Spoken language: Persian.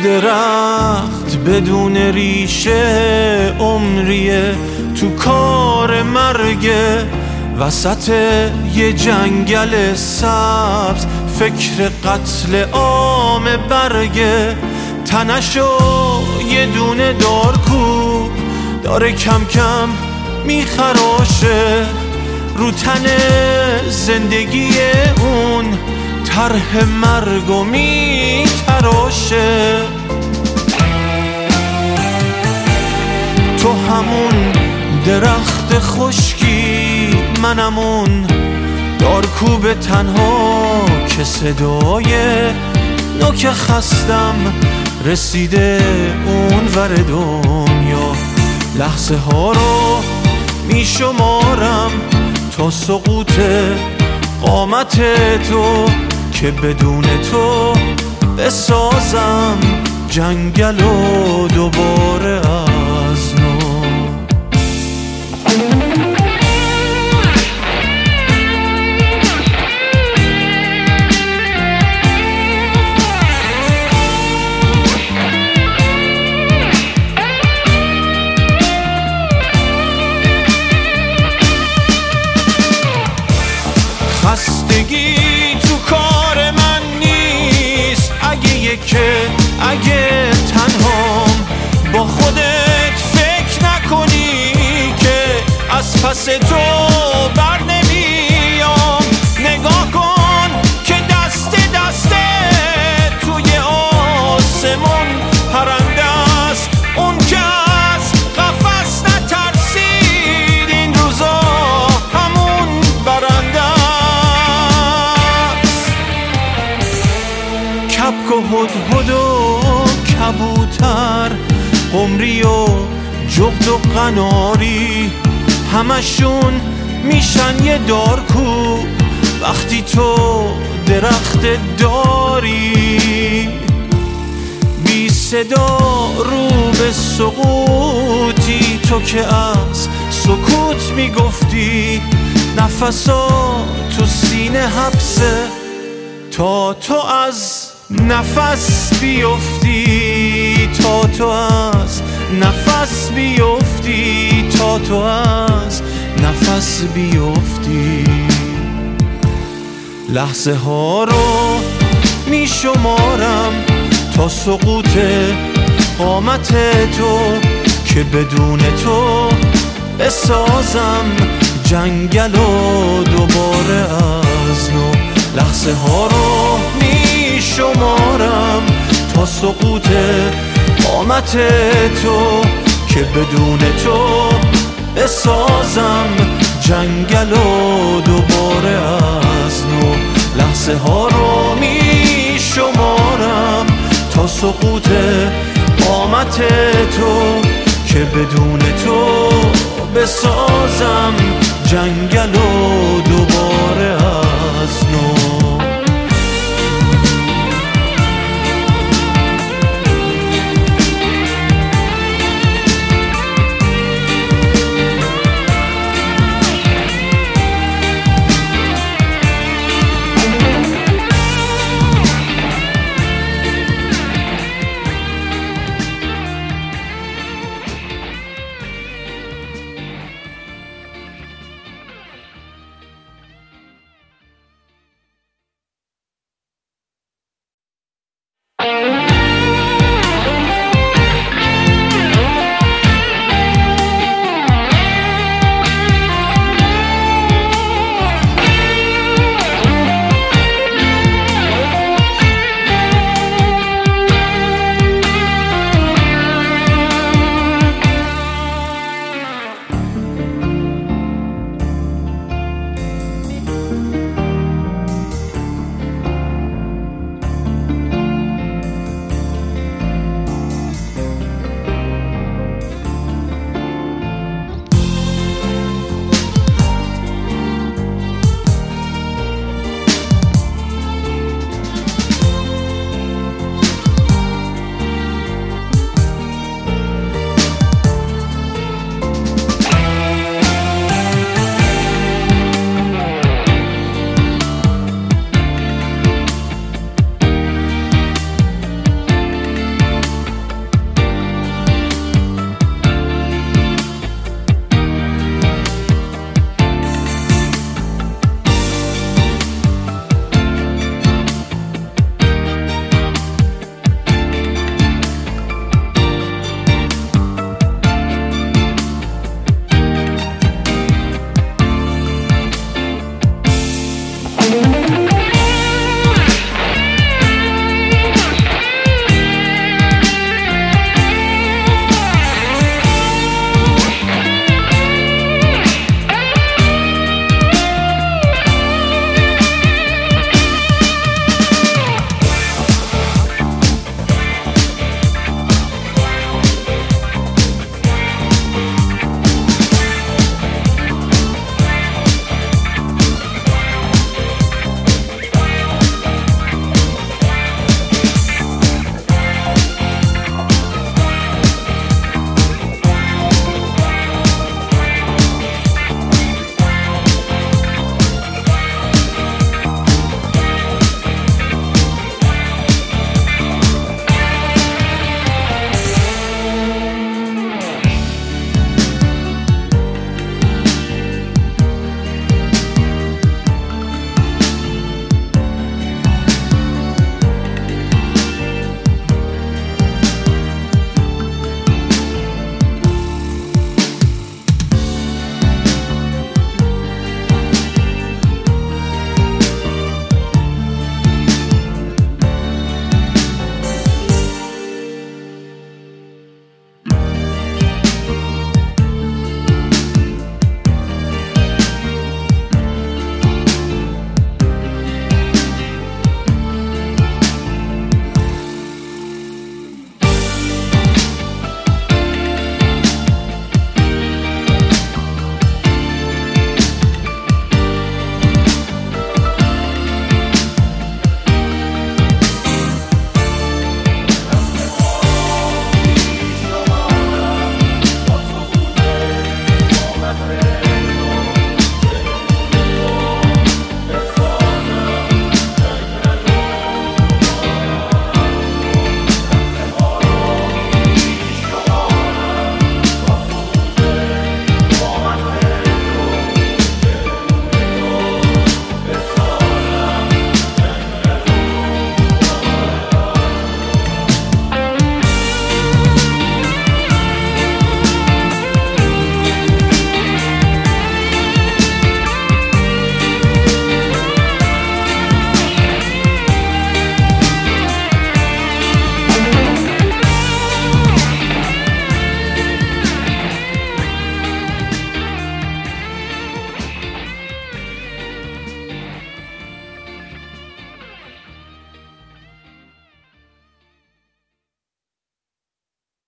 درخت بدون ریشه عمریه تو کار مرگه، وسط یه جنگل سبز فکر قتل عام برگه. تنشو یه دونه دارکوب داره کم کم میخراشه، رو تن زندگی اون طرح مرگو میتراشه. تو همون درخت خشکی، منم اون دارکوب تنها که صدای نوک خستم رسیده اون ور دنیا. لحظه ها رو می شمارم تا سقوط قامت تو، که بدون تو بسازم جنگل و دوباره از نو. خستگی تو کار من نیست، اگه تنهام با خودت فکر نکنی که از پس تو بر نمیام. نگاه کن که دست توی آسمون پرنده است، اون که از قفس نترسید این روزا همون برنده است. کبک و هدهد و کبوتر، قمری و جغد و قناری، همشون میشن یه دارکوب وقتی تو درخت داری. بی صدا رو به سقوطی، تو که از سکوت میگفتی نفسا تو سینه حبسه تا تو از نفس بیفتی، تا تو از نفس بیفتی، تا تو از نفس بیفتی. لحظه ها رو می شمارم تا سقوط قامت تو، که بدون تو بسازم جنگل و دوباره از نو. لحظه ها رو می شمارم تا سقوط قامت تو، که بدون تو بسازم جنگل و دوباره از نو. لحظه ها رو می شمارم تا سقوط قامت تو، که بدون تو بسازم جنگل و